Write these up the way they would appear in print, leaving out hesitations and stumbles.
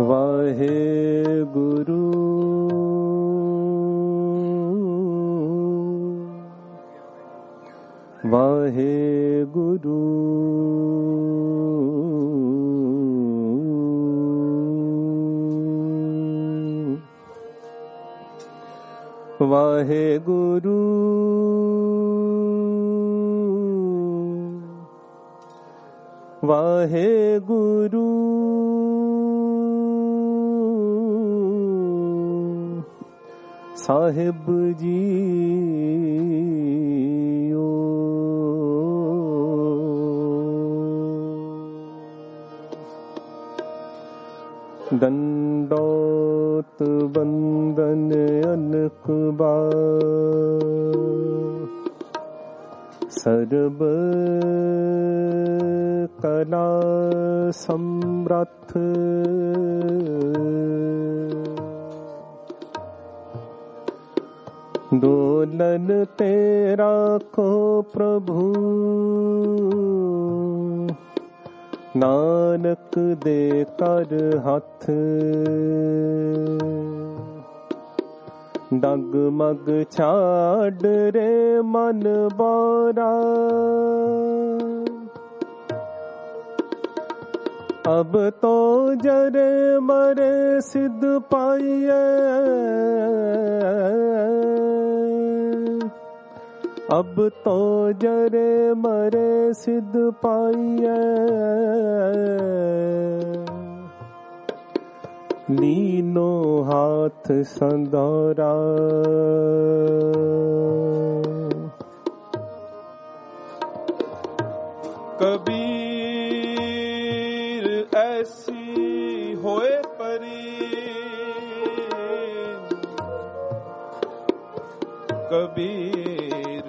वाहे गुरु वाहे गुरु वाहे गुरु वाहे गुरु साहिब जी दंडोत बंदन अनक बार सर्व कला समर्थ दोलन तेरा को प्रभु नानक दे कर हाथ डगमग छाड़ रे मन बारा अब तो जरे मरे सिद्ध पाइए अब तो जरे मरे सिद्ध पाइए लीनो हाथ संदौरा कबीर ऐसी होए परी कबीर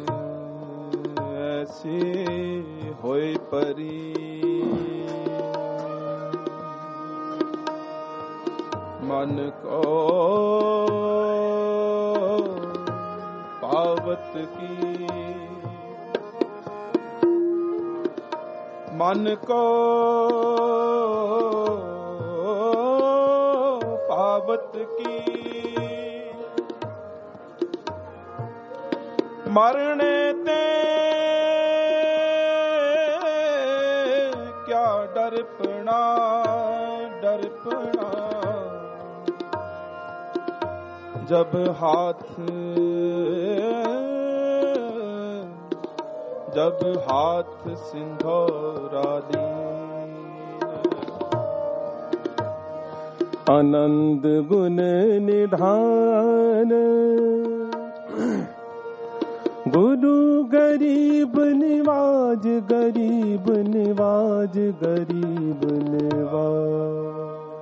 ऐसी होए परी मन को पावत की मन को पावत की मरने ते क्या डरपना डरपना जब हाथ सिंधौरा दीन आनंद गुण निधान गुरु गरीब निवाज गरीब निवाज गरीब निवाज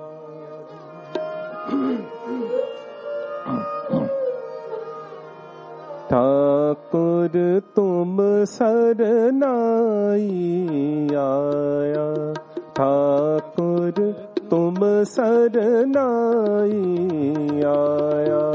ठाकुर तुम सरनाई आया ठाकुर तुम सरनाई आया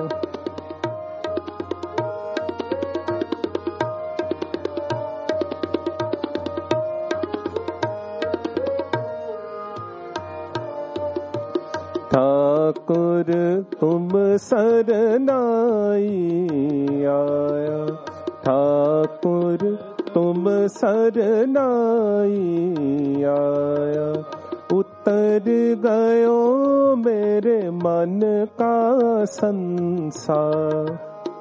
ठाकुर तुम सरनाई आया ठाकुर तुम सरनाई आया उतर गयो मेरे मन का संसार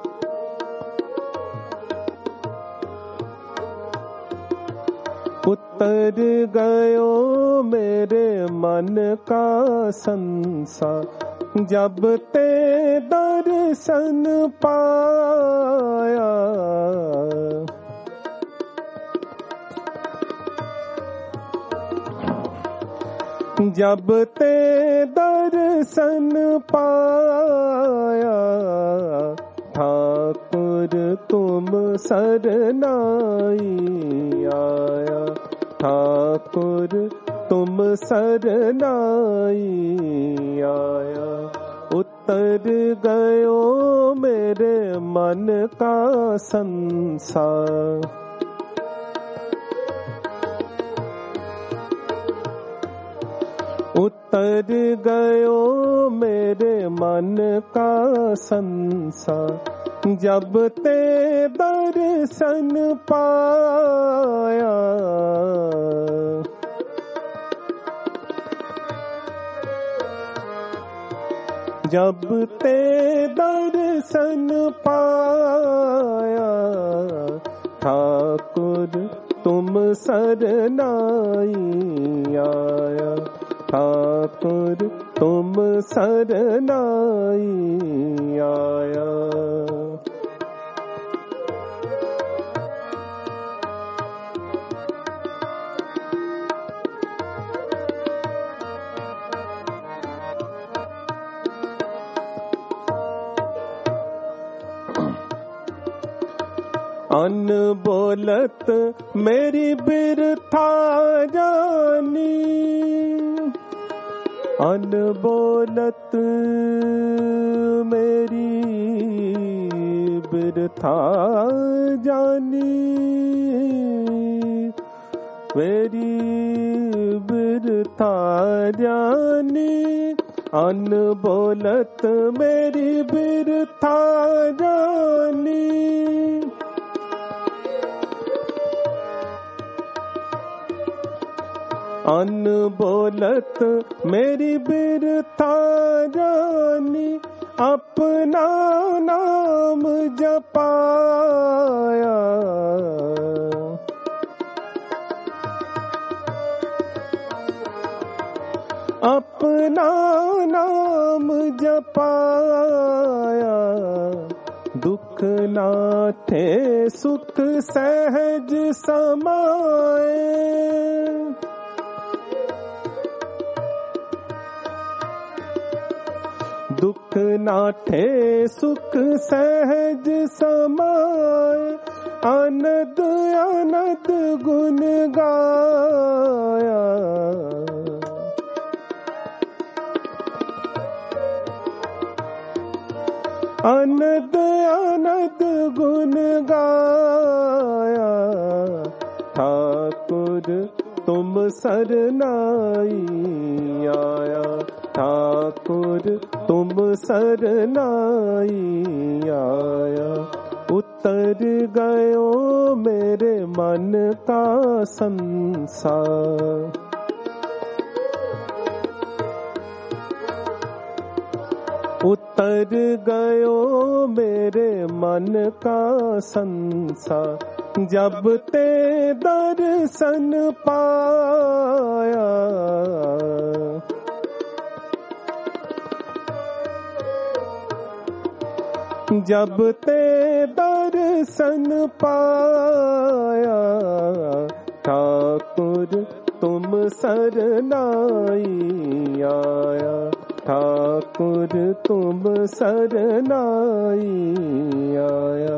उतर गयो मेरे मन का संसार जब ते दर्शन पाया जब ते दर्शन पाया ठाकुर तुम सरनाई आया ठाकुर तुम सरनाई आया उतर गयो मेरे मन का संसार उतर उतर गयो मेरे मन का संसार जब ते दर्शन पाया। जब ते दर्शन पाया ठाकुर तुम सरनाई आया। ठाकुर तुम सरनाई आया। अनबोलत मेरी बिरथा जानी। अनबोलत मेरी बिरथा जानी। मेरी बिरथा जानी। अनबोलत मेरी बिरथा जानी। अनबोलत मेरी बिरथा जानी। अपना नाम जपाया। अपना नाम जपाया। दुख नाथे सुख सहज समाए। दुख नाठे सुख सहज समाए। अनद अनद गुण गाया। अनद अनद गुण गाया। ठाकुर तुम सरनाई आया। ठाकुर तुम सरनाई आया। उतर गयो मेरे मन का संसार। उतर गयो मेरे मन का संसार जब ते दर्शन पाया। जब ते दर्शन पाया। ठाकुर तुम सरनाई आया। ठाकुर तुम सरनाई आया।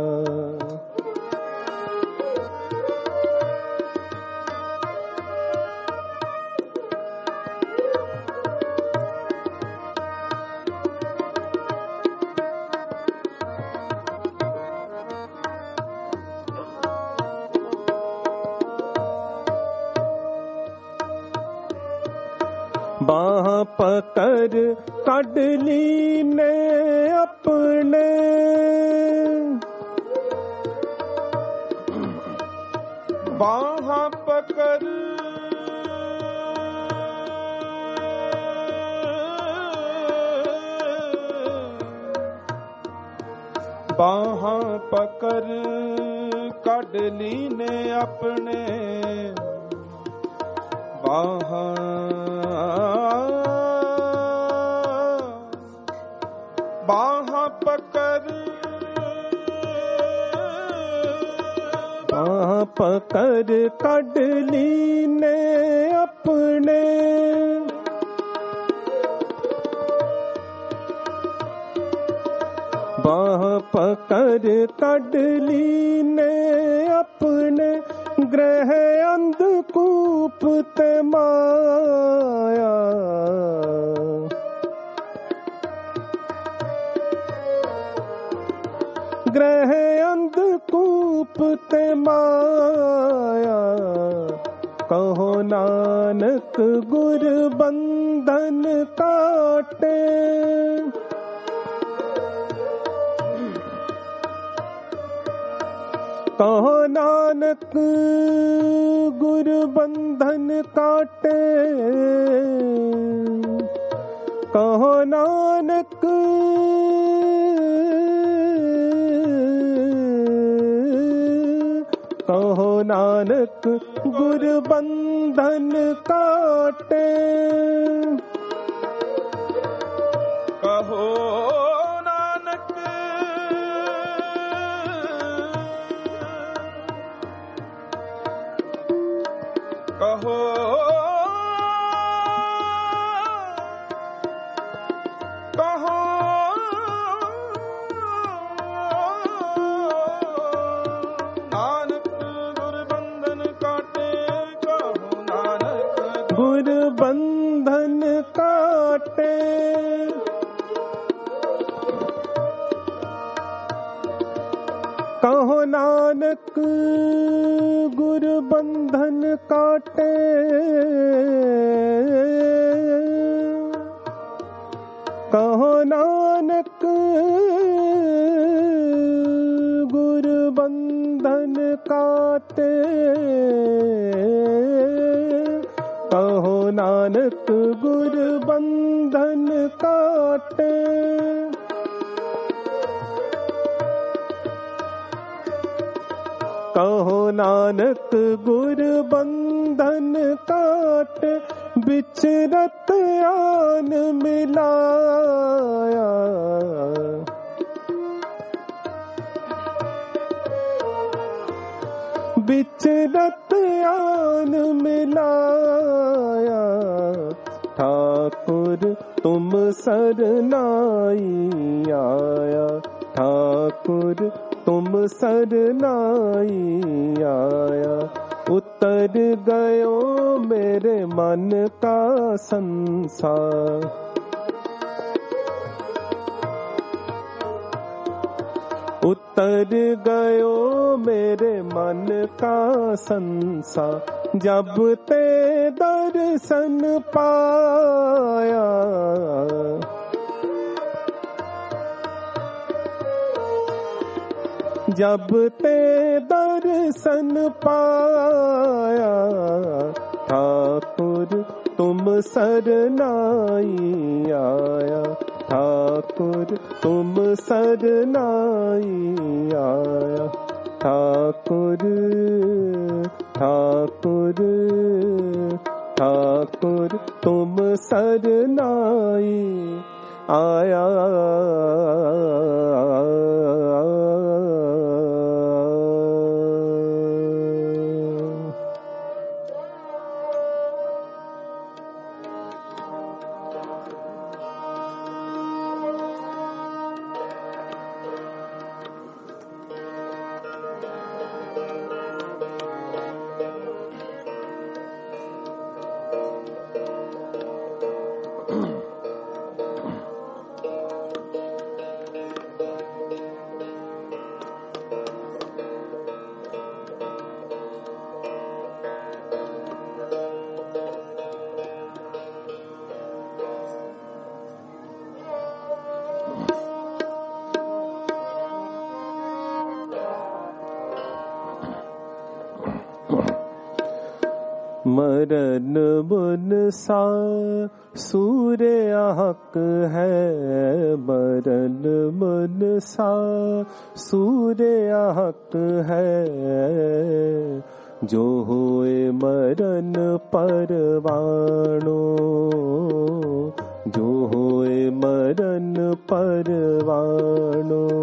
बाह पकड़ कढ लीने अपने। बाह पकड़ बाह पकड़ कढ लीने अपने। बाह पकड़ बाह पकड़ कढ लीने अपने। बाह पकड़ कढ लीने अपने। ग्रह अंधकूप ते माया। ग्रह अंधकूप ते माया। कहो नानक गुर बंद बंधन काटे। कहो नानक गुरु बंधन काटे। कहो नानक कहो नानक गुरु बंधन काटे। कहो नानक कहो कहो नानक गुरु बंधन काटे। कहो नानक गुरु बंधन काटे। कहो नानक गुरु बंधन काटे। कहो नानक गुरु बंधन काटे। कहो नानक गुरु बंधन काटे। कहो नानक गुरु बंधन काटे। बिचरत आन मिलाया। बिचरत आन मिलाया। ठाकुर तुम सरनाई आया। ठाकुर तुम सरनाई आया। उतर गयो मेरे मन का संसार। उतर गयो मेरे मन का संसार। जब ते दर्शन पाया। जब ते दर्शन पाया। ठाकुर तुम सरनाई आया। ठाकुर तुम सरनाई आया। ठाकुर ठाकुर ठाकुर तुम सरनाई आया। मरन मुन सा सूर्य हक है। मरन मुन सा सूर्य हक है। जो होए मरन परवाणो। जो होए मरन परवाणो।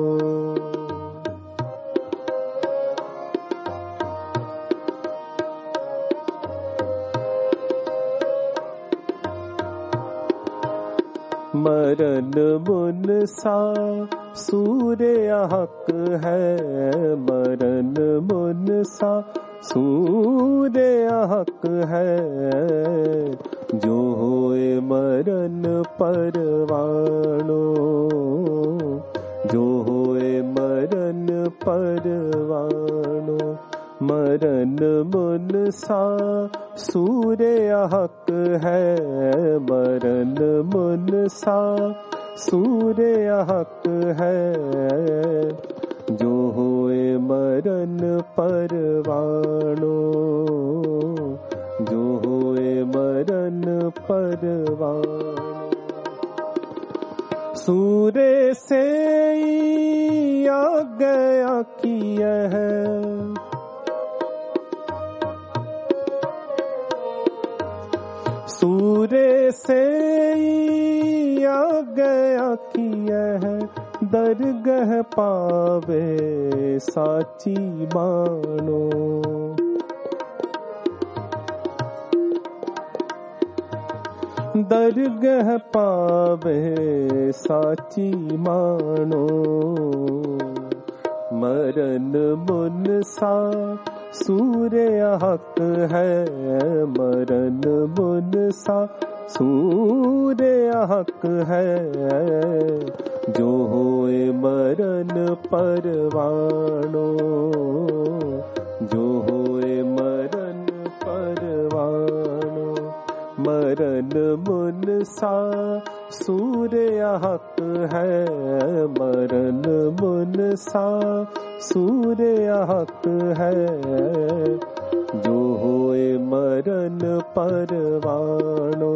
मरन मुन सा सूर्य हक है। मरन मुन सा सूर्य हक है। जो होए मरन परवाणो। जो होए मरन परवाणो। मरन मरन मुन सा सूर्य हक है, मरन मुन सा सूर्य हक है। जो होए मरन परवानो, जो होए मरन परवानो। सूर्य से आज्ञा की है, सूर्य से आज्ञा की है। दरगह पावे साची मानो, दरगह पावे साची मानो। मरन मुन सा सूर्य हक है, मरन मुन सा सूर्य हक है। जो होए मरन परवानो, जो होए मरन परवानो। मरन मुन सा सूर्य हक है, मरन मुन सा सूर्य हक है। जो होए मरन परवानो,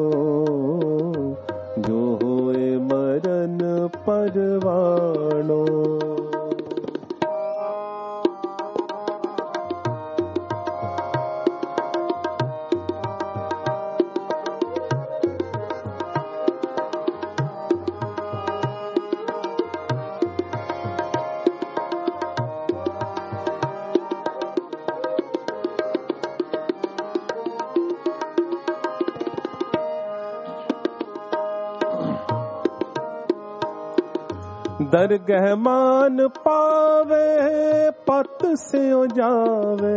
जो होए मरन परवानो। दरगह मान पावे पत से जावे,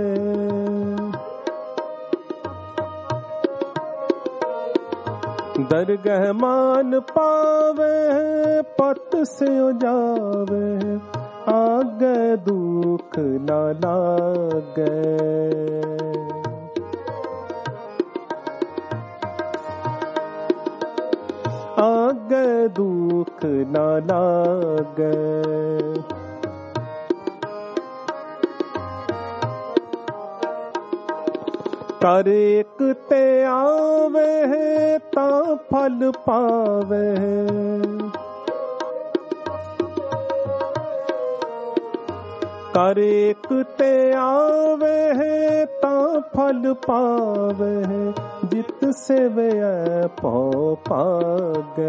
दरगह मान पावे पत से जावे। आगे दुख ना लागे, आगे दुख ना लागे। कर एक ते आवे ता फल पावे, कर एक ते आवे ता फल पावे। जित से वे पौ पागे,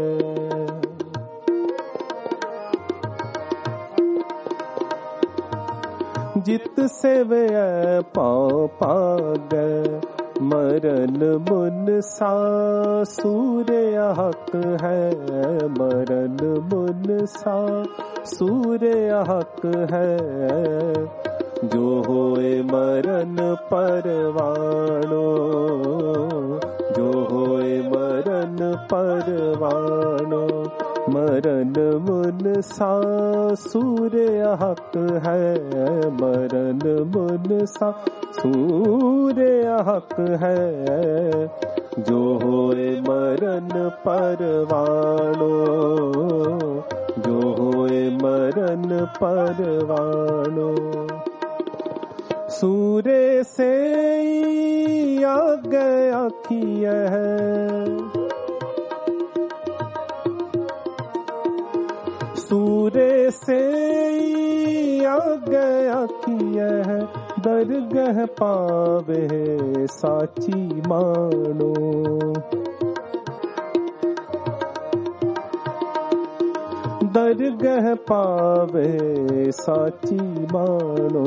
जित से वे पौ पागे। मरन मुन सा सूर्य हक है, मरन मुन सा सूर्य हक है। जो होए मरन परवानो, जो होए मरन परवानो। मरन मुन सा सूर्य हक है, मरन मुन सा सूर्य हक है। जो होए मरन परवानो, जो होए मरन परवानो। सूर्य से आज्ञा की है, सूर्य से आज्ञा की है। दरगह पावे साची मानो, दरगह पावे साची मानो।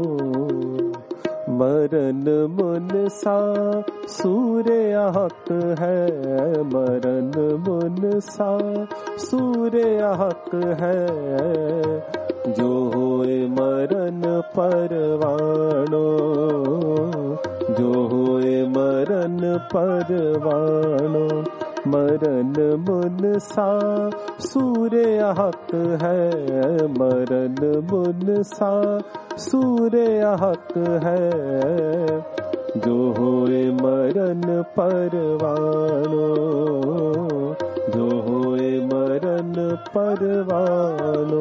मरन मुन सा सूर्य हक है, मरन मुन सा सूर्य हक है। जो होए मरन परवानो, जो होए मरन परवानो। मरन मुन सा सूर्य हक है, मरन मुन सा सूर्य हक है, जो होए मरन परवानो, जो होए मरन परवानो।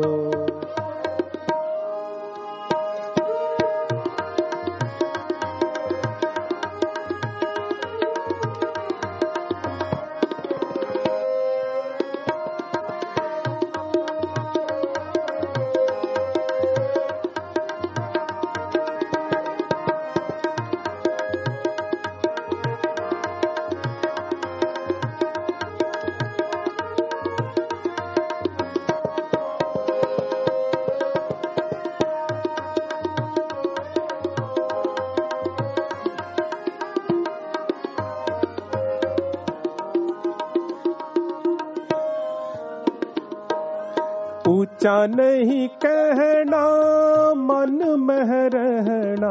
ऊंचा नहीं कहना मन में रहना,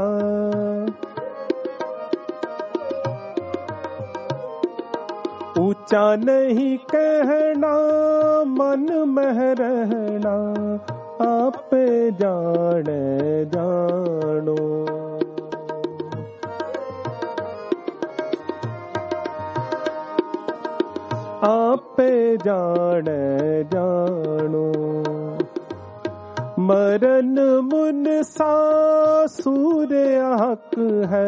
ऊंचा नहीं कहना मन में रहना, आपे जाने जानो। आपे जाने जानो। मरन मुन सा सूर्य हक है,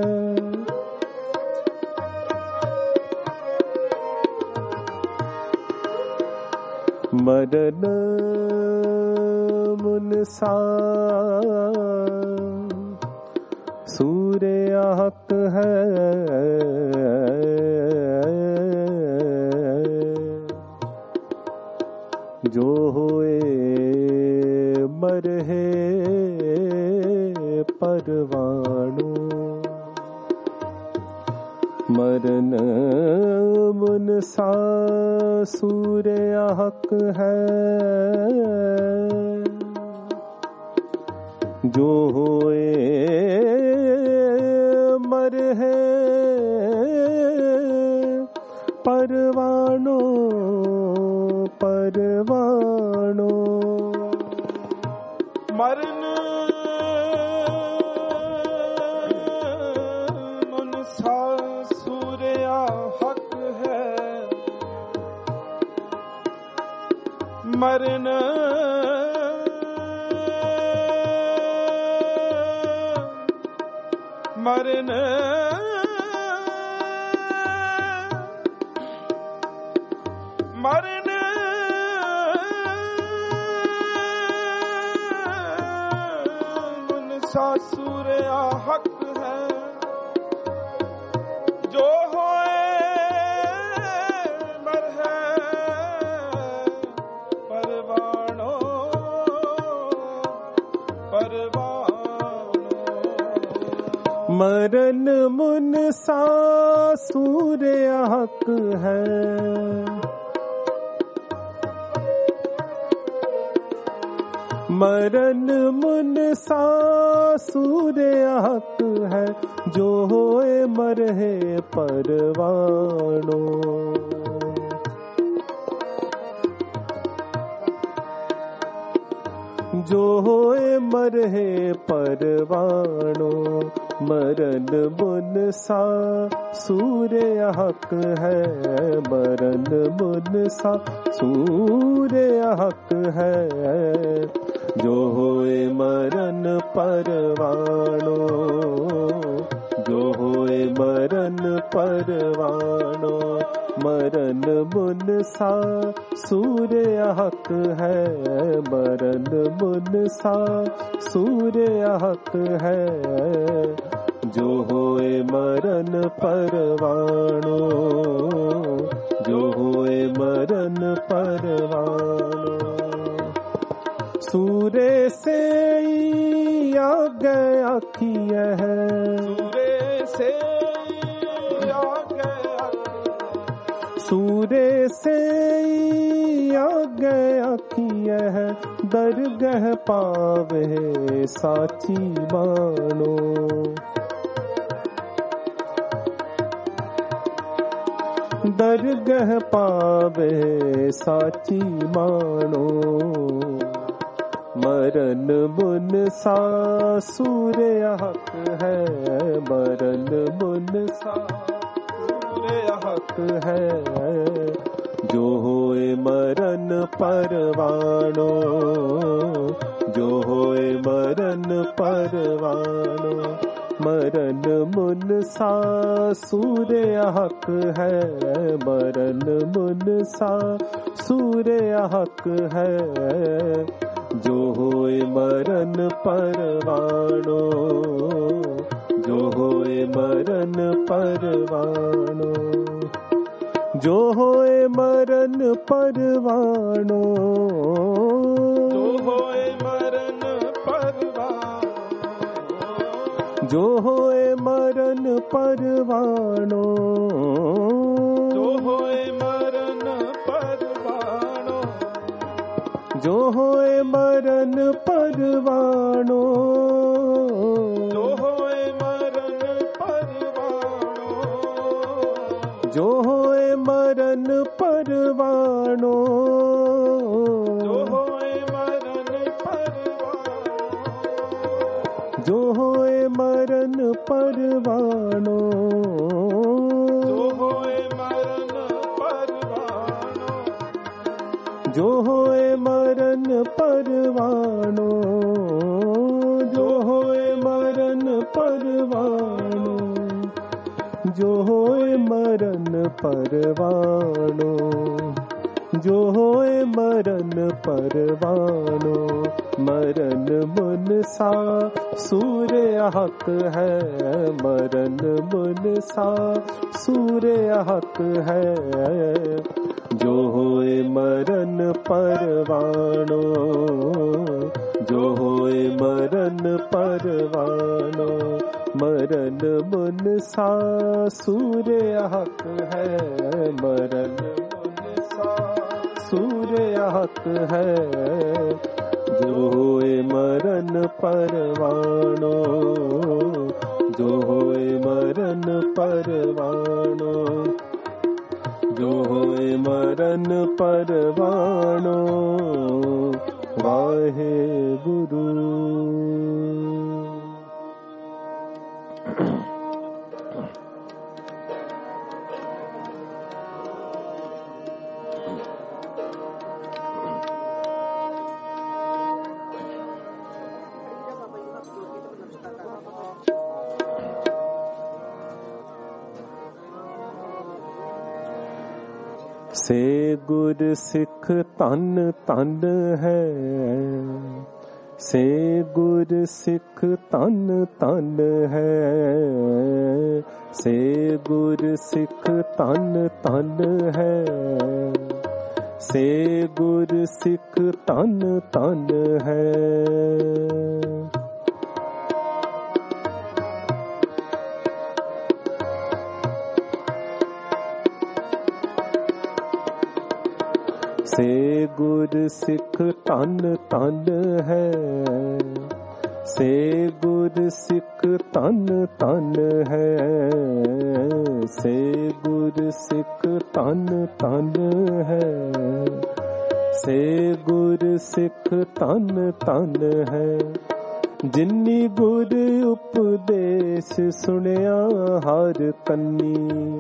मरन मुन सा सूर्य हक है, जो होए मरहे परवानो। मरन मुन सा सूर्य हक है, जो होए मरहे परवानो, परवानो। मरन मुन सा सूर्य हक है, मरन मरन मरन मुन सा सूर्य हक है, जो होए मरहे परवानो, परवानो। मरन मुन सा सूर्य हक है, मरन मुन सा सूर्य हक है, जो होए मरहे परवानो। जो होए मरहे परवानो। मरन मुन सा सूर्य हक है, मरन मुन सा सूर्य हक है, जो होए मरन परवानो, जो होए मरन परवानो। मरन मुन सा सूर्य हक है, मरन मुन सा सूर्य हक है, जो होए मरन परवानो, जो होए मरन परवानो। सूर्य से आगे आखिए है, सूर्य से आगे सूर्य से आगे आखिए है, दरगह पावे साची बानो। दरगह पावे साची मानो। मरन मुन सा सूर्य हक है, मरन मुन सा सूर्य हक है। जो होए मरन परवानो, जो होए मरन परवानो। मरन मुन सा सूर्य हक है, मरन मुन सा सूर्य हक है। जो होए मरन परवानो, जो होए मरन परवानो। जो होए मरन परवानो, जो होए मरन परवानो। जो होए मरन परवानो। जो होए मरन परवानो। जो होए मरन परवानो। जो होए मरन परवानो। जो होए मरन परवानो। जो होए मरन परवानो। जो होए मरन परवानो। जो होए मरन परवानो। जो होए मरन परवानो। जो होए मरन परवानो। जो होए मरन परवानो। जो होए मरन परवानो। मरन मुन सा सूर्य हक है, मरन मुन सा सूर्य हक है। जो होए मरन परवानो। जो होए मरन परवानो। मरन मुन सा सूर्य हक है, मरन मुन सा सूर्य हक है। जो होए मरन परवानो। जो होए मरन परवानो। जो होए मरन परवानो। वाहे गुरु। से गुर सिख तन तन है, से गुर सिख तन तन है। से गुर सिख तन तन है, से गुर सिख तन तन है। से गुर सिख तन तन है, से गुर सिख तन तन है। से गुर सिख तन तन है, से गुर सिख तन तन है। जिन्नी गुर उपदेश सुनिया हर कन्नी,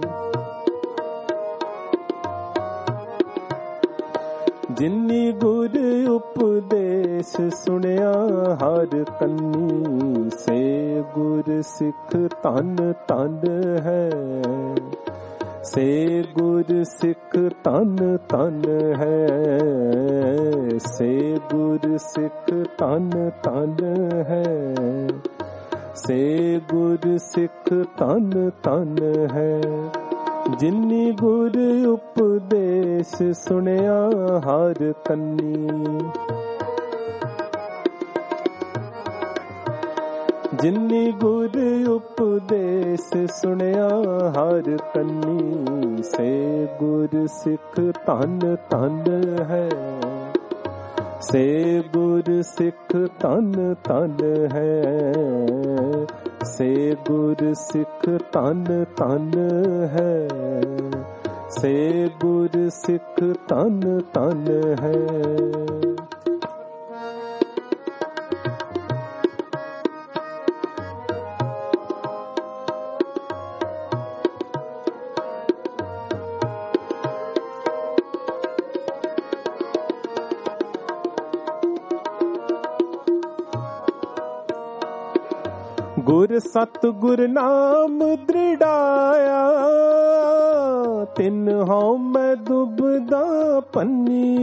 जिन्नी गुर उपदेश सुनिया हर कन्नी। से गुर सिख तन तन है, से गुर सिख तन तन है। से गुर सिख तन तन है, से गुर सिख तन तन है। जिन्नी गुर उपदेश सुनिया हर कन्नी, जिन्नी गुर उपदेश सुनिया हर कन्नी। से गुर सिख तन तन है, से गुर सिख तन तन है। से गुर सिख तन तन है, से गुर सिख तन तन है। गुर सतगुर नाम दृढ़ाया, तिन हਉ मैं दुबदा पन्नी।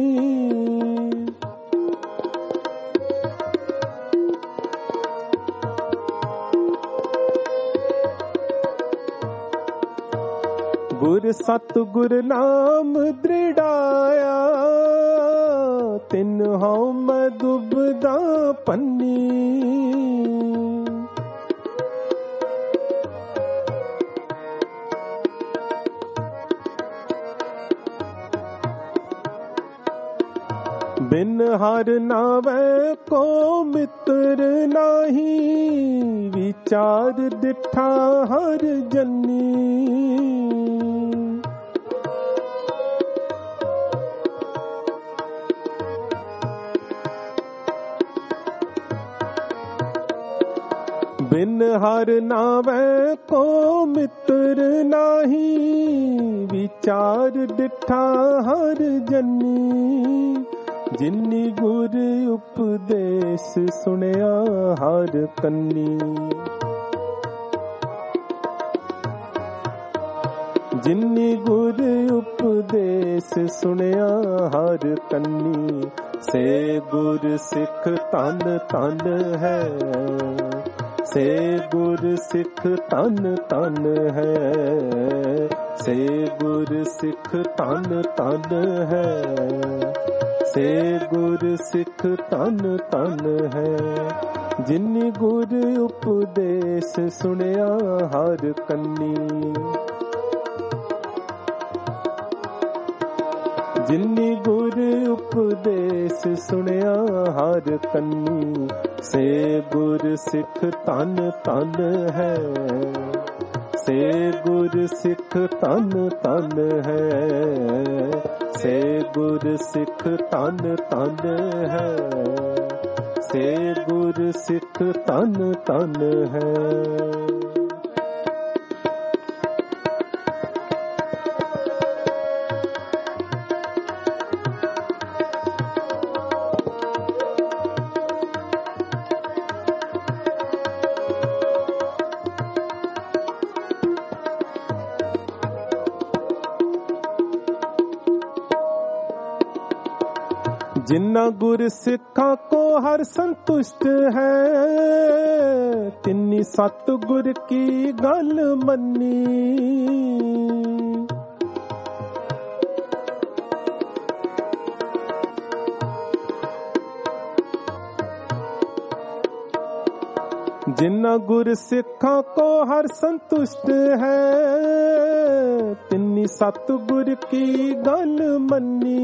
गुर सतगुर नाम दृढ़ाया, तिन हਉ मैं दुबदा पन्नी। बिन हर नावै को मित्र नाही, विचार दिठा हर जन्नी। बिन हर नावै को मित्र नाही, विचार दिठा हर जन्नी। जिन्नी गुर उपदेश सुनिया हर कन्नी। जिन्नी गुर उपदेश सुनिया हर कन्नी, से गुर सिख तन तन है। से गुर सिख तन तन है। से गुर सिख तन तन है। से गुर सिख तन तन है। जिन्नी गुर उपदेश सुनिया हर कन्नी। जिन्नी गुर उपदेश सुनिया हर कन्नी, से गुर सिख तन तन है। से गुर सिख तन तन है। से गुर सिख तन तन है। से गुर सिख तन तन है। जिन्ना गुर सिखा को हर संतुष्ट है, तिन्नी सतगुर की गल मन्नी। जिन्ना गुर सिखा को हर संतुष्ट है, तिन्नी सतगुर की गल मन्नी।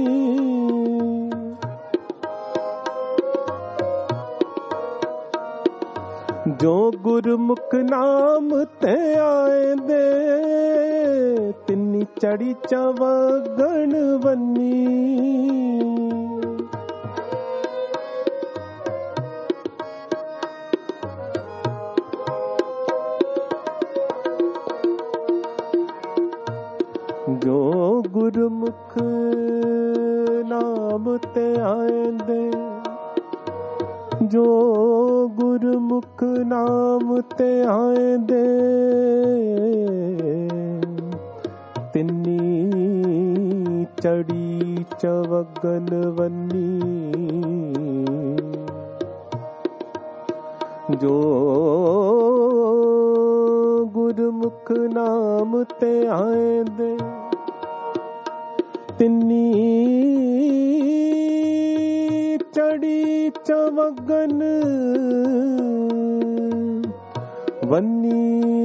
जो गुरमुख नाम ते आए दे, तिन्नी चढ़ी चवगण वन्नी। जो गुरमुख नाम ते आए दे, जो गुरमुख नाम ते आए दे, तिन्नी चढ़ी चवगन वन्नी। जो गुरमुख नाम ते आए दे, तिन्नी चढ़ी चवगन वन्नी।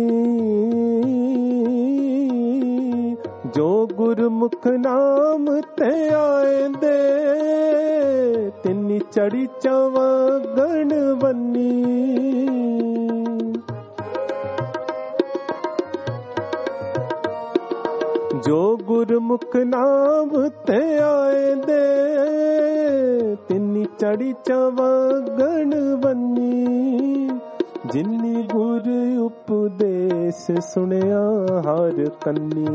जो गुरमुख नाम ते आए दे, तिन्नी चढ़ी चवगन वन्नी। जो ਗੁਰਮੁਖ ਨਾਮ ਤੇ ਆਏ ਦੇ, ਤਿੰਨੀ ਚੜੀ ਚਵਗਣ ਬੰਨੀ। ਜਿਨੀ ਗੁਰ ਉਪਦੇਸ਼ ਸੁਣਿਆ ਹਰ ਕੰਨੀ,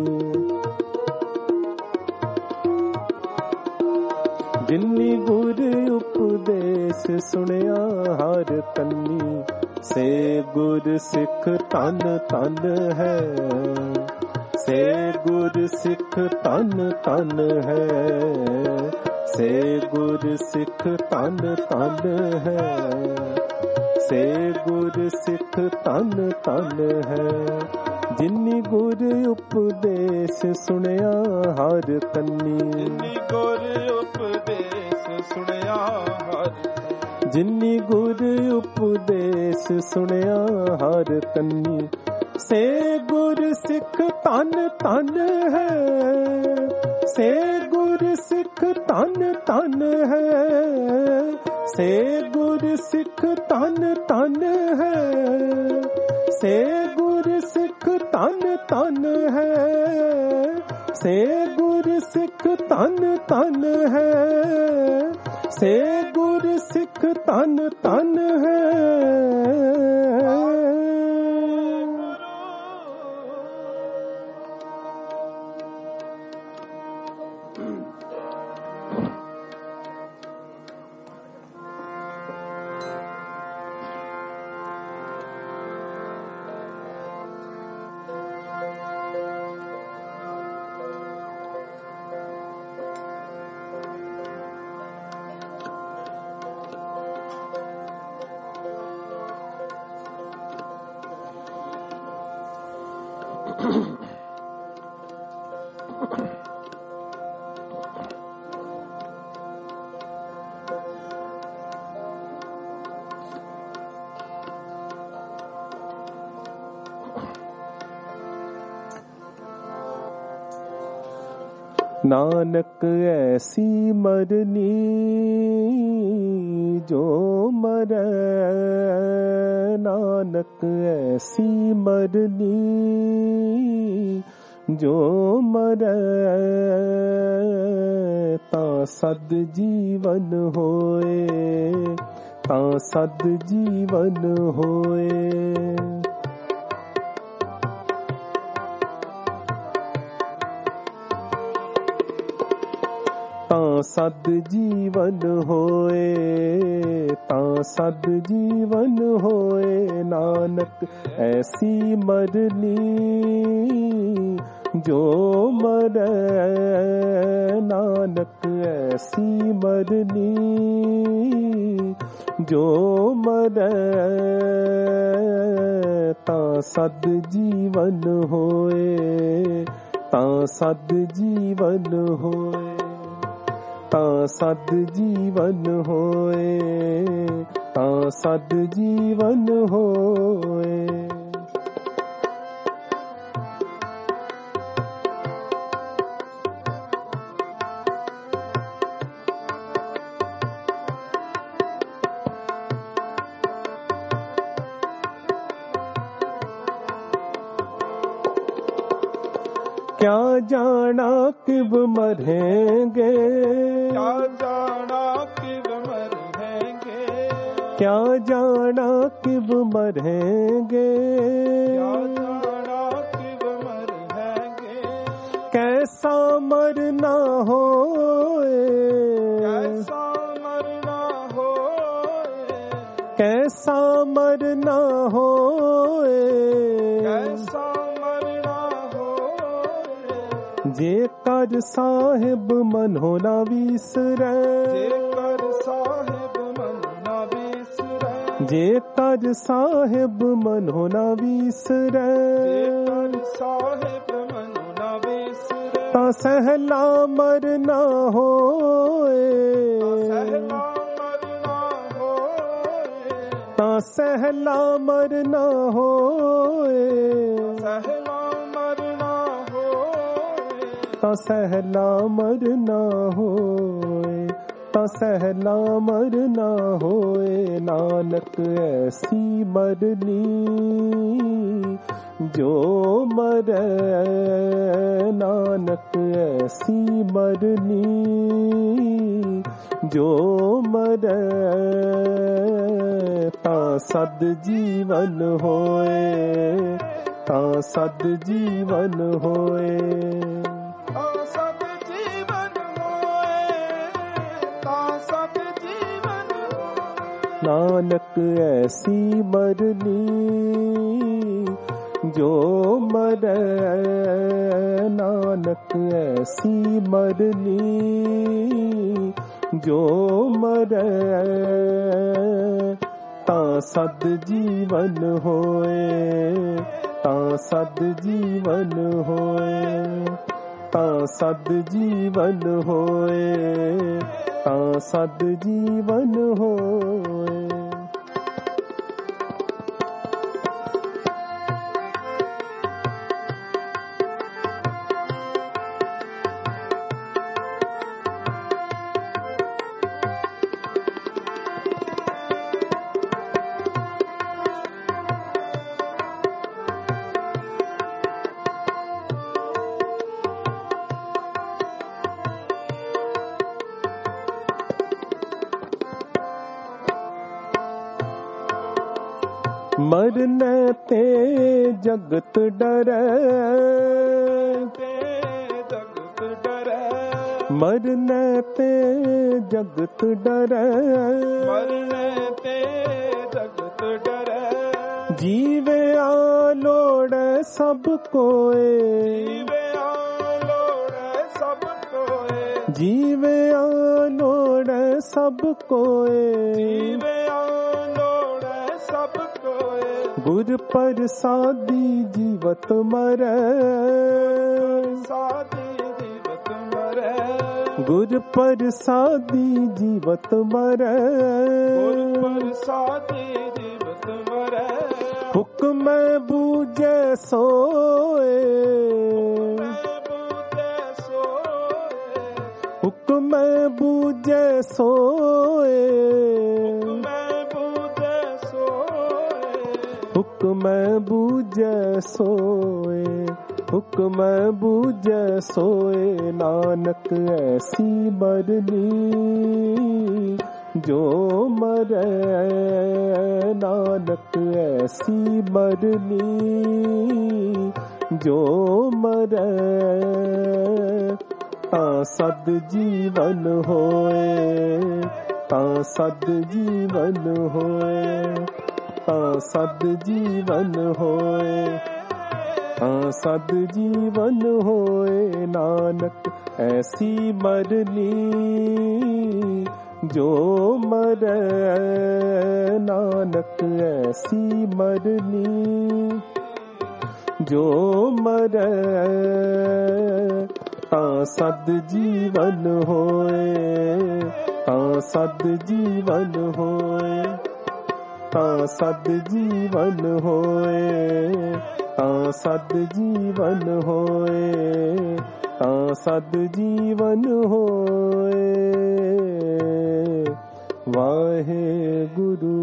ਜਿਨੀ ਗੁਰ ਉਪਦੇਸ਼ ਸੁਣਿਆ ਹਰ ਕੰਨੀ। ਸੇ ਗੁਰ ਸਿੱਖ ਧਨ ਧਨ ਹੈ, ਸੇ ਗੁਰ ਸਿੱਖ ਧਨ ਧਨ ਹੈ, ਸੇ ਗੁਰ ਸਿੱਖ ਧਨ ਧਨ ਹੈ, ਸੇ ਗੁਰ ਸਿੱਖ ਧਨ ਧਨ ਹੈ। ਜਿਨੀ ਗੁਰ ਉਪਦੇਸ਼ ਸੁਣਿਆ ਹਰ ਕੰਨੀ, ਜਿਨੀ ਗੁਰ ਉਪਦੇਸ਼ ਸੁਣਿਆ ਹਰ, ਜਿਨੀ ਗੁਰ ਉਪਦੇਸ਼ ਸੁਣਿਆ ਹਰ ਕੰਨੀ। ਸੇ ਗੁਰ ਸਿੱਖ ਧਨ ਧਨ ਹੈ, ਸੇ ਗੁਰ ਸਿੱਖ ਧਨ ਧਨ ਹੈ, ਸੇ ਗੁਰ ਸਿੱਖ ਧਨ ਧਨ ਹੈ, ਸੇ ਗੁਰ ਸਿੱਖ ਧਨ ਧਨ ਹੈ, ਸੇ ਗੁਰ ਸਿੱਖ ਧਨ ਧਨ ਹੈ, ਸੇ ਗੁਰ ਸਿੱਖ ਧਨ ਧਨ ਹੈ। नानक ऐसी मरनी जो मरै, नानक ऐसी मरनी जो मरै, तां सद जीवन होए, तां सद जीवन होए। तां सद जीवन होए, तां सद जीवन होए। नानक ऐसी मरनी जो मरै, नानक ऐसी मरनी जो मरै, तां सद जीवन होए, तां सद जीवन होए, तां सद जीवन होए, तां सद जीवन होए। क्या जाना किब मरेंगे, क्या जाना किब मरेंगे, क्या जाना किब मरेंगे, क्या जाना किब मरेंगे। कैसा मरना होए, कैसा मरना होए, कैसा मरना होए, कैसा मरना होए। जेकर साहिब मन हो ना विसरै, जेकर साहिब मन ना विसरै, जेकर साहिब मन हो ना विसरै, जेकर साहिब मन ना विसरै। तां सहला मरना होए, सहला मरना होए, तां सहला मरना होए, सहला मरना होए। तां सहला मरना होए, तां सहला मरना होए। नानक ऐसी मरनी जो मरै नानक ऐसी मरनी, जो मरै तां सद जीवन होए, तां सद जीवन होए। नानक ऐसी मरनी जो मरै, नानक ऐसी मरनी जो मरै तां सद जीवन होए, तां सद जीवन होए, तां सद जीवन होए, तां सद जीवन होए। मरने ते जगत डरै, जगत डरै, मरने ते जगत डरै, मरने ते जगत डरै। जीवे आलोड़े सब कोए, जीवे आलोड़े सब कोए, जीवे आलोड़े सब कोए, जीवे आलोड़े सब कोए। गुर प्रसादी जीवत मरै, सादी जीवत मरै, गुर प्रसादी जीवत मरै, गुर प्रसादी जीवत मरै। हुक्म बूझे सोए, हुक्म बूझे सोए, हुक्म बूझे सोए, हुक्म बूझे सोए। नानक ऐसी मरनी जो मरै, नानक ऐसी मरनी जो मरै तां सद जीवन होए, तां सद जीवन होए, तां सद जीवन होए, तां सद जीवन होए। नानक ऐसी मरनी जो मरै, नानक ऐसी मरनी जो मरै तां सद जीवन होए, तां सद जीवन होए, तां सद जीवन होए, तां सद जीवन होए, तां सद जीवन होए। वाहेगुरु।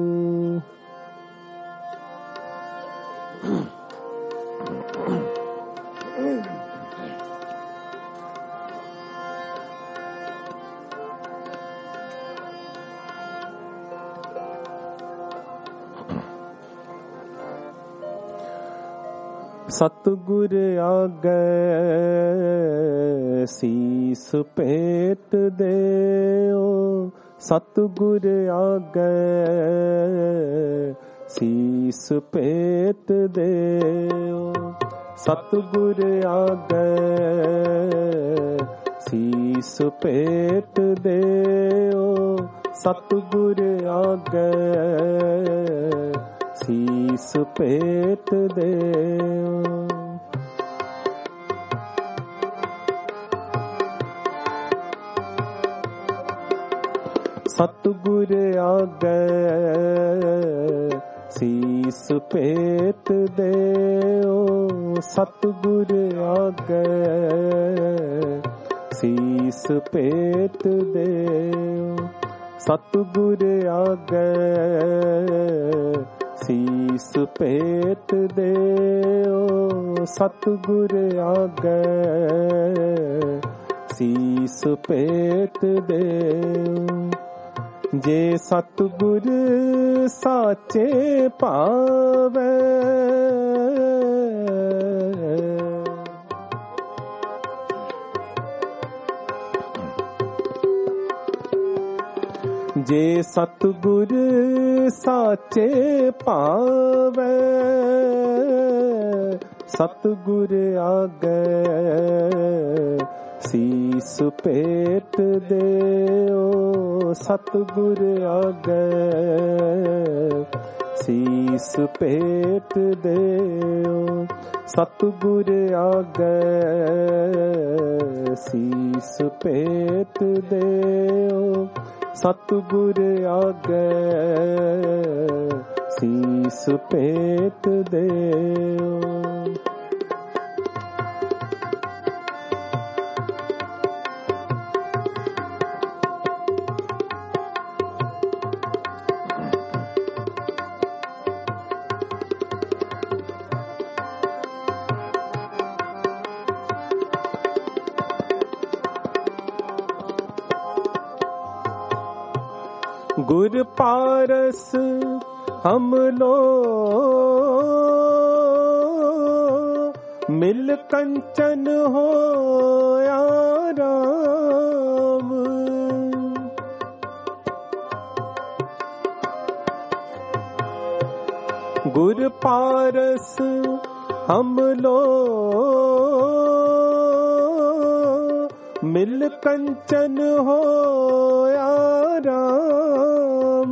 सतगुर आगे सीस पेट देओ, सतगुर आगे सीस पेट देओ, सतगुर आगे सीस पेट देओ, सतगुर आगे सीस पेट देओ। सतगुर आगे सीस पेट देओ, सतगुर आगे सीस पेट देओ। सतगुर आगे सीस पेट देओ, सतगुर आगे सीस पेट देओ। जे सतगुर साचे पावे, जे सतगुर साचे पावे, सतगुर आगे सीस पेट देओ, सतगुर आगे सीस पेट देओ, सतगुर आगे सीस पेट देओ, सतगुर आगे सीस पेट देओ। गुर पारस हम लो मिल कंचन होया राम, गुर पारस हम लो मिल कंचन होया राम।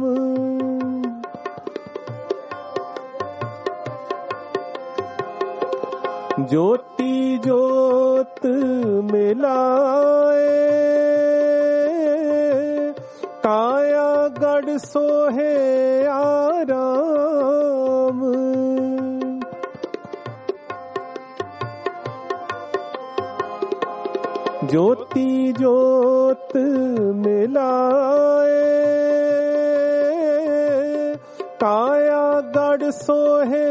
ज्योति ज्योत मिलाए, काया गढ़ सोहे आराम। ज्योति ज्योत मिलाए, काया गढ़ सोहे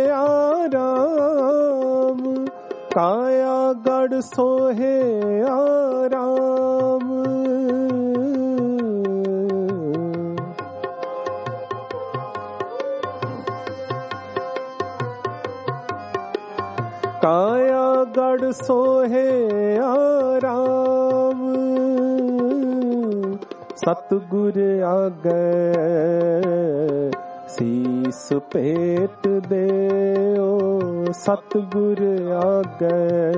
आराम, काया गढ़ सोहे आराम। काया गढ़ सोहे आराम, सतगुर आगे सीस पेट देओ, सतगुर आगे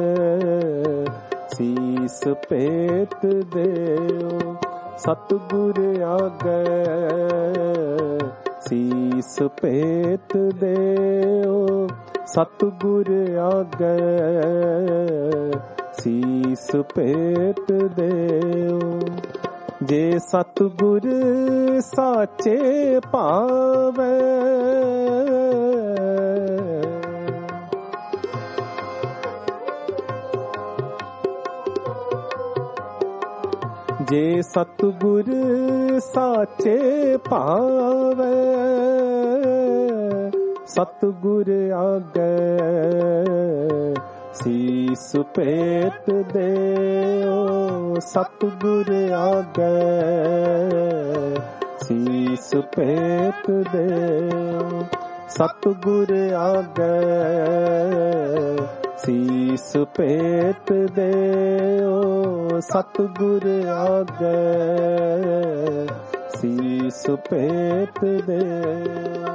सीस पेट देओ, सतगुर आगे सीस पेट देओ, सतगुर आगे सीस पेट देओ। जे सतगुर साचे पावे, जे सतगुर साचे पावे, सतगुर आगे सीस पेट देओ, सतगुर आगे सीस पेट देओ, सतगुर आगे सीस पेट देओ, सतगुर आगे सीस पेट देओ।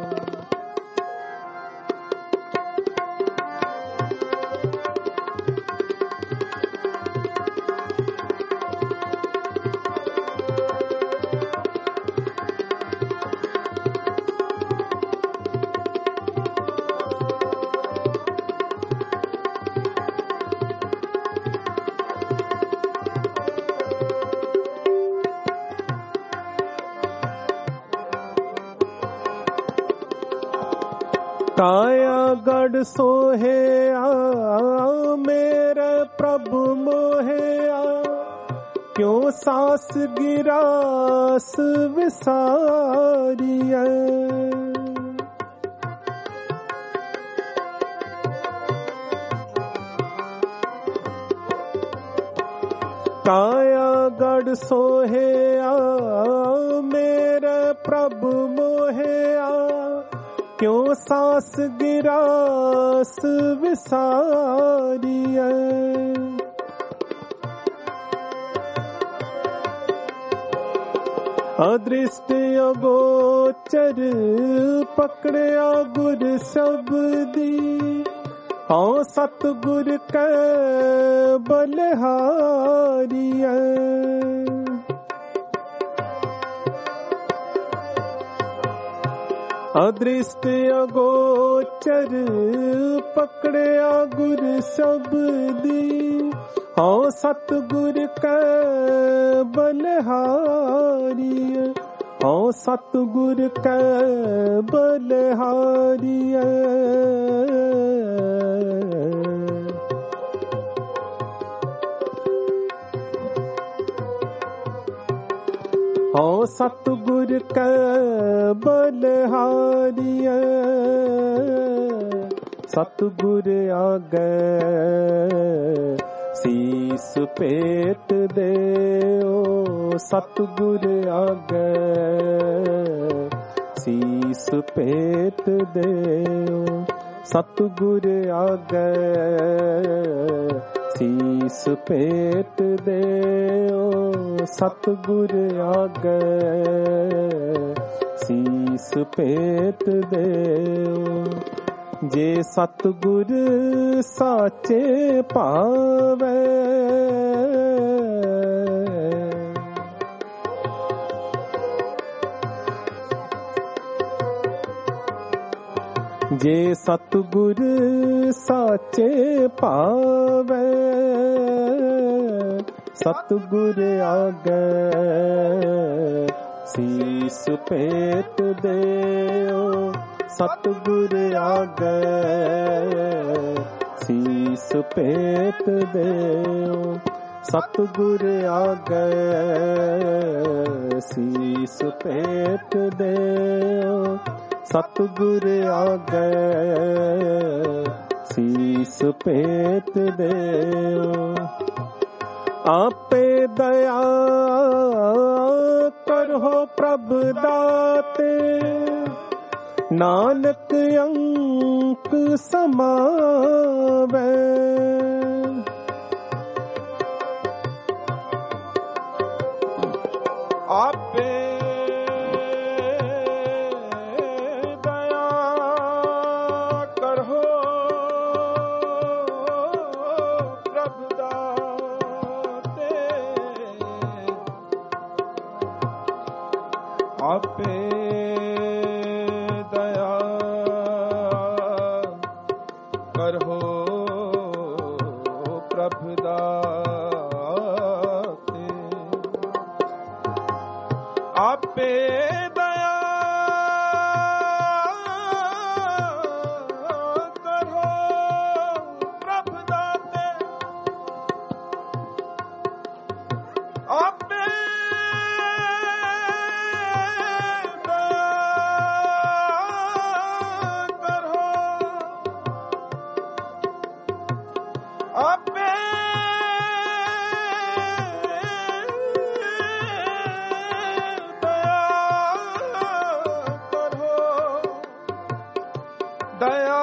काया गढ़ सोहे आ मेरे प्रभु मोहे आ, क्यों सास गिरास विसारिया। काया गढ़ सोहेया मेरे प्रभु मोहेया, क्यों सास गिरास विसारिया। अदृष्ट अगोचर पकड़िया गुर शब्दी, हाँ सतगुर कै बलिहारिया। अदृष्ट अगोचर पकड़िया गुर शब्दी, हाँ सतगुर कै बलिहारिया। हाँ सतगुर कै बलिहारिया। हाँ सतगुर कै बलिहारिया। सतगुर आगे सीस पेट देओ, सतगुर आगे सीस पेट देओ। सतगुर आगे सीस पेट देओ। सतगुर आगे सीस पेट देओ। जे सतगुर साचे पावे, जे सतगुर साचे पावे। सतगुर आगे सीस पेट देओ। सतगुर आगे सीस पेट देओ। सतगुर आगे सीस पेट देओ। सतगुर आगे सीस पेट देओ। आपे दया करहो प्रभु दाते, नानक अंक समावे। आपे दया करहो प्रभु दाते, आपे दया करहो प्रभु दाते। आपे दया करहो प्रभु दाते। आपे आपे दया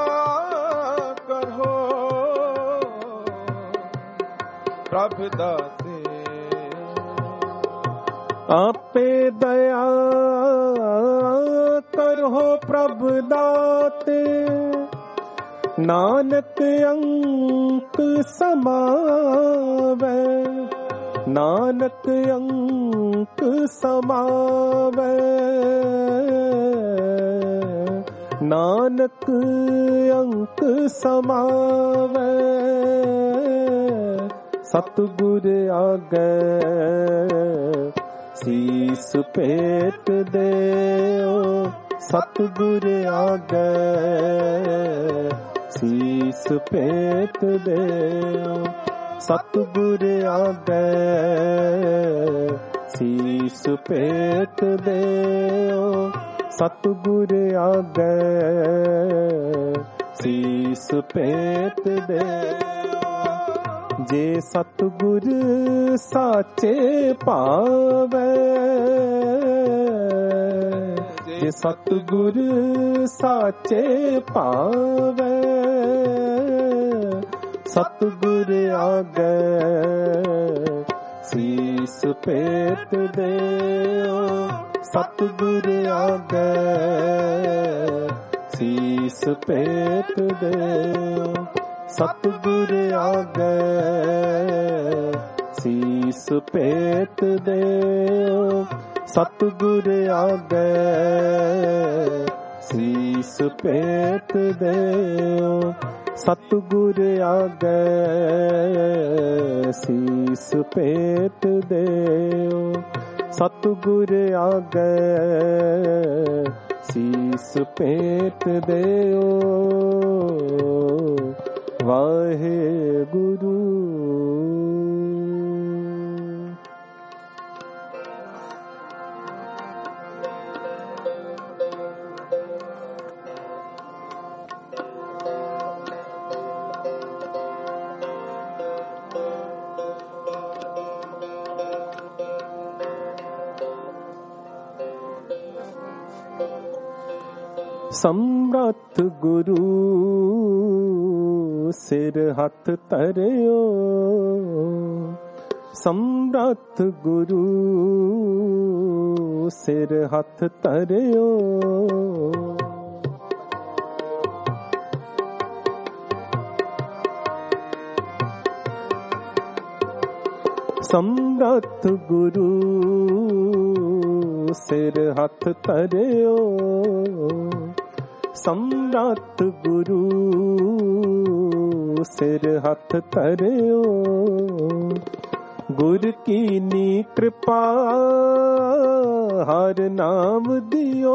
करहो प्रभु दाते। आपे दया करहो प्रभु दाते, नानक अंक समावे। नानक अंक समावे। नानक अंक समावे। सतगुर आगे सीस पेट देओ। सतगुर आगे सीस पेट देओ। सतगुर आगे शीस पेट देओ, सतगुर आगे शीस पेट देओ। जे सतगुर साचे पावे, जे सतगुर साचे पावे, सतगुर आगे शीस पेट देओ, सतगुर आगे शीस पेट देओ, सतगुर आगे शीस पेट देओ, सतगुर आगे शीस पेट देओ, सतगुर आगे शीस पेट देओ, सतगुर आगे शीस पेट देओ। वाहेगुरु। समर्थ गुरु सिर हथ धरियो, समर्थ गुरु सिर हथ धरियो, समर्थ गुरु सिर हथ धरियो, समर्थ गुरु सिर हथ धरियो, गुर कीनी कृपा हर नाम दियो,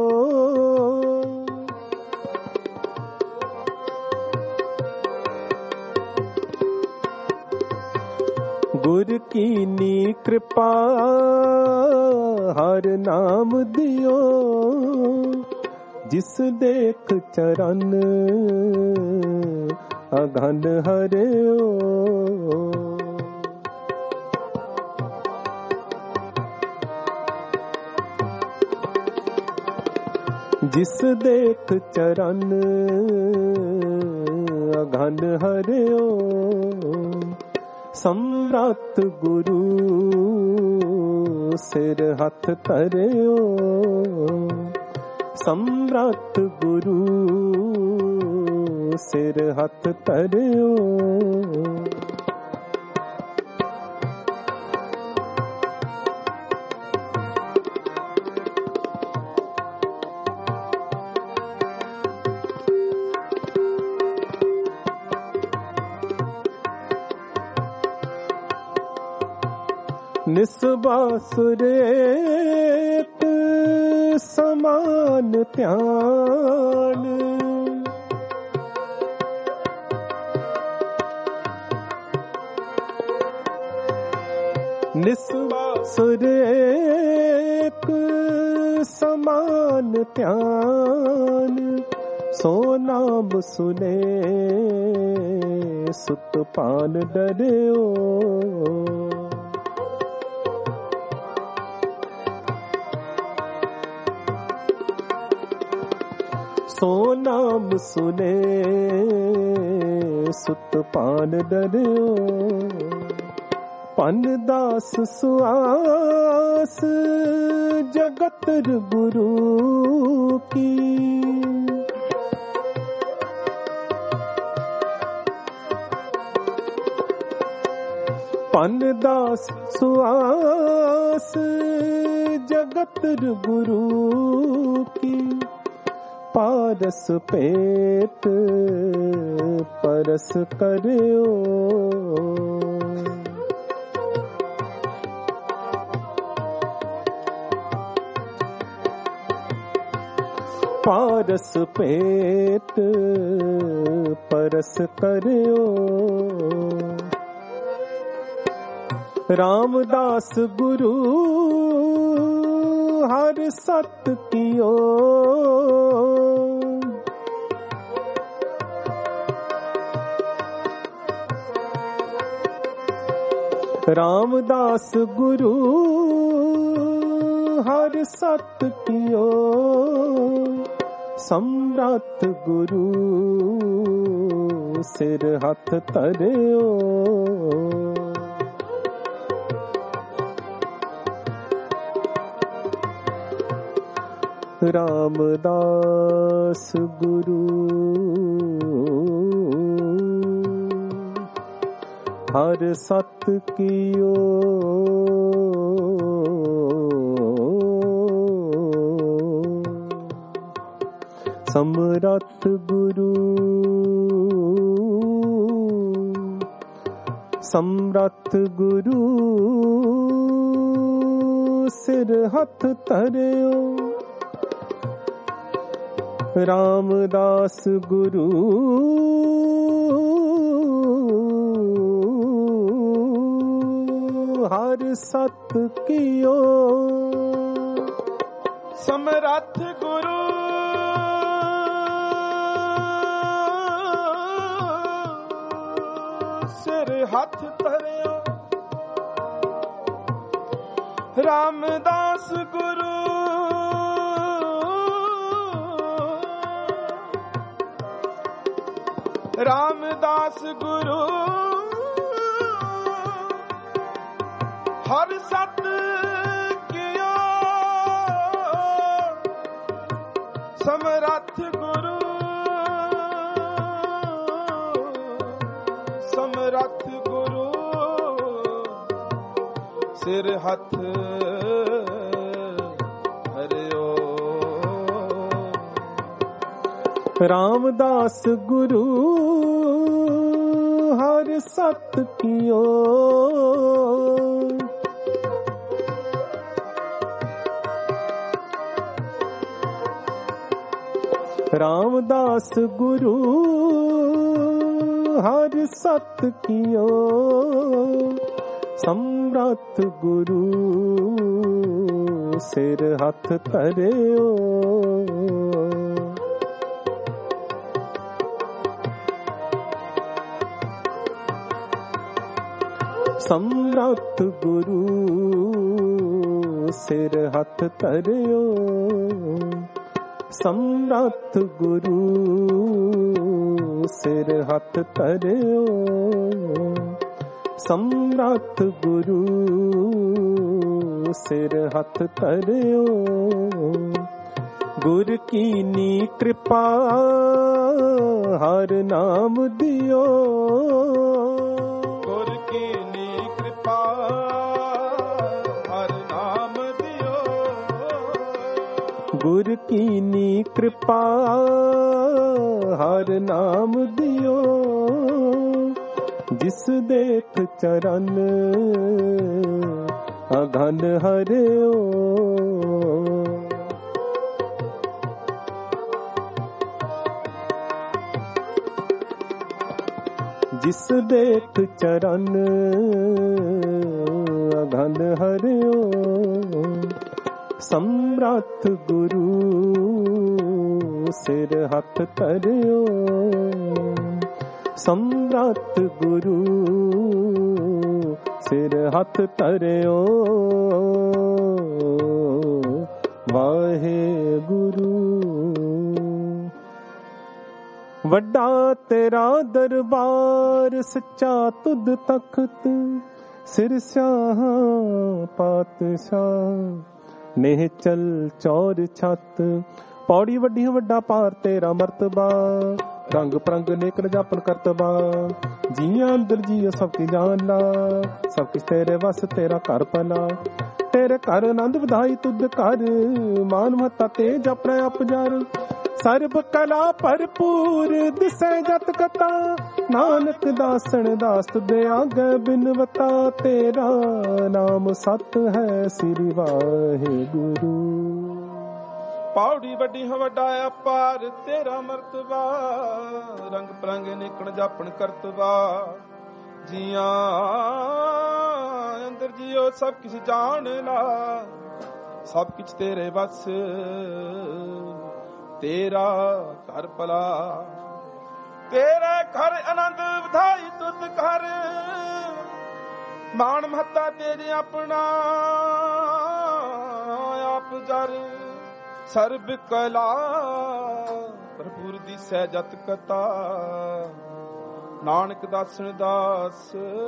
गुर कीनी कृपा हर नाम दियो, जिस देख चरण अघन हरियो, जिस देख चरण अघन हरियो, समर्थ गुरु सिर हथ धरियो, समर्थ गुरु सिर हथ धरियो, निस्बासुर एक समान ध्यान, निस्बासुर एक समान ध्यान, सो नाम सुने सुत पान डरियो, सो नाम सुने सुत पान डरियो, पन दास सुआस जगत गुरु की, पन दास सुआस जगत गुरु की, पारस पेट परस करियो, पारस पेट परस करियो, रामदास गुरु हर सत कियो। रामदास गुरु हर सत कियो। सम्राट गुरु सिर हथ धरियो। रामदास गुरु हर सत कियो। सम्राट गुरु सम्राट गुरु सिर हथ धरियो। रामदास गुरु हर सत कियो। समरथ गुरु सिर हथ धरियो। रामदास गुरु रामदास गुरु हर सत कियो। समरथ गुरु समरथ गुरु सिर हथ धरियो। रामदास गुरु हर सत कियो। रामदास गुरु हर सत कियो। सम्राट गुरु सिर हथ धरियो। सम्राट गुरु सिर हथ धरियो। सम्राट गुरु सिर हथ धरियो। सम्राट गुरु सिर हथ धरियो। गुर कीनी कृपा हर नाम दियो। गुर कीनी कृपा हर नाम दियो। गुर कीनी कृपा हर नाम दियो। जिस देख चरण अघन हरियो। जिस देख चरण अघन हरियो। सम्राट गुरु सिर हथ धरियो। सम्राट गुरु सिर हथ धरियो। वाहे गुरु वड्डा तेरा दरबार सच्चा तुद तख्त। सिर स्याह पातशाह नेह चल चौर छत। पौड़ी वड्डी वड्डा पार तेरा मर्तबा। रंग परंग नेक रजापन करतबा। जिया अंदर जियो सबकी जान ला। सब किस तेरे वस तेरा कर पला। तेरे कर आनंद ਵਧਾਈ तुद कर। मान महता तेज अपने अपजार। सर्ब कला भरपूर दिसै जत कता। नानक दासन दास तुद आगे बिनवता। तेरा नाम सत है श्री वाहे गुरु। पौड़ी वड्डी वड्डा अपार तेरा मर्तबा। रंग परंग निकण जापन करतबा। जिया ਅੰਦਰ ਜੀਓ ਸਭ ਕਿਛ ਜਾਣ ਲਾ, ਸਭ ਕਿਛ ਤੇਰੇ ਬਸ ਤੇਰਾ ਘਰ ਭਲਾ, ਤੇਰੇ ਘਰ ਆਨੰਦ ਵਧਾਈ ਤੁਧ ਘਰ, ਮਾਣ ਮਹੱਤਾ ਤੇਰੇ ਆਪਣਾ ਆਪ ਜਰ, ਸਰਬ ਕਲਾ ਭਰਪੂਰ ਦੀਸੈ ਜਤ ਕਤਾ, ਨਾਨਕ ਦਾਸਨ ਦਾਸ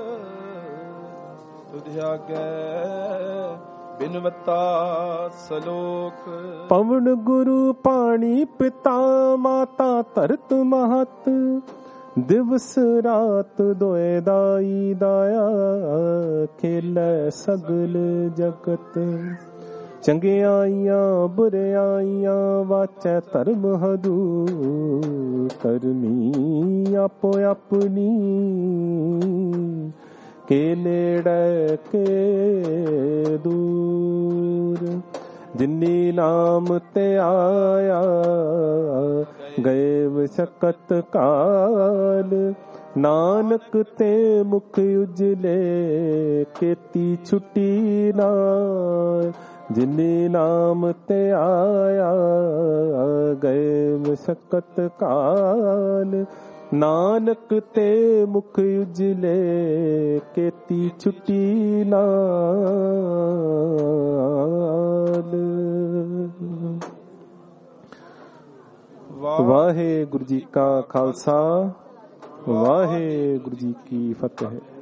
ਤੁਧ ਆਗੈ ਬਿਨਵਤਾ ਸਲੋਕ। ਪਵਨ ਗੁਰੂ ਪਾਣੀ ਪਿਤਾ ਮਾਤਾ ਧਰਤ ਮਹਤ, ਦਿਵਸ ਰਾਤ ਦੋਏ ਦਾਈ ਦਾਇਆ, ਖੇਲੇ ਸਗਲ ਜਗਤ, ਚੰਗਿਆਈਆਂ ਬੁਰਿਆਈਆਂ ਵਾਚੈ ਧਰਮ ਹਦੂਰ, ਧਰਮੀ ਆਪੋ ਆਪਣੀ ਕੇ ਨੇੜੇ ਕੇ ਦੂਰ, ਜਿਨੀ ਨਾਮ ਤੇ ਆਇਆ ਗਏ ਵਿਸ਼ਕਤ ਕਾਲ, ਨਾਨਕ ਤੇ ਮੁਖ ਉਜਲੇ ਕੀਤੀ ਛੁੱਟੀ ਨਾਲ, ਜਿਨੀ ਨਾਮ ਤੇ ਆਇਆ ਗਏ ਵਿਸ਼ਕਤ ਕਾਲ, ਨਾਨਕ ਤੇ ਮੁਖ ਉਜਲੇ ਕੀਤੀ ਛੁੱਟੀ ਨਾਲ। ਵਾਹਿਗੁਰੂ ਜੀ ਕਾ ਖਾਲਸਾ, ਵਾਹਿਗੁਰੂ ਜੀ ਕੀ ਫਤਿਹ।